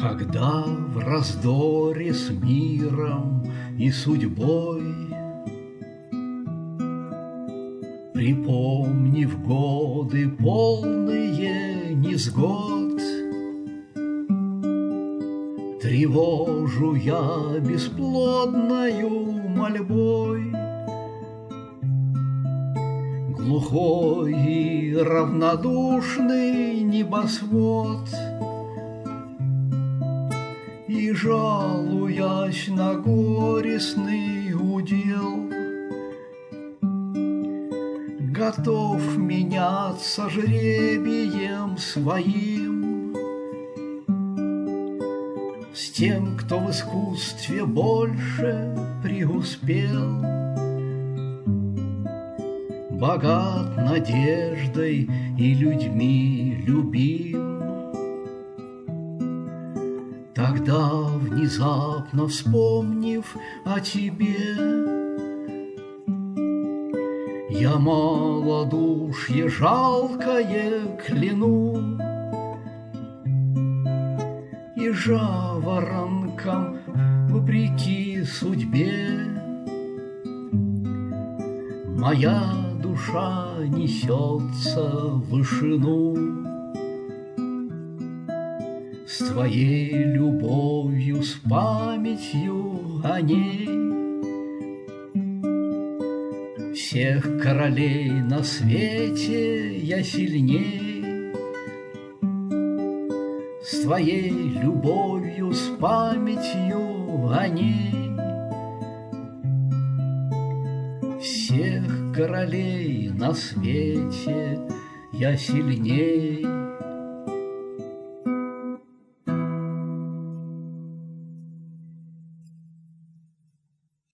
Когда в раздоре с миром и судьбой, припомнив годы полные невзгод, тревожу я бесплодною мольбой глухой и равнодушный небосвод. И, жалуясь на горестный удел, готов меняться жребием своим с тем, кто в искусстве больше преуспел, богат надеждой и людьми любим. Тогда, внезапно вспомнив о тебе, я малодушье жалкое кляну и жаворонкам, вопреки судьбе, моя душа несется в вышину. С твоей любовью, с памятью о ней всех королей на свете я сильней. С твоей любовью, с памятью о ней всех королей на свете я сильней.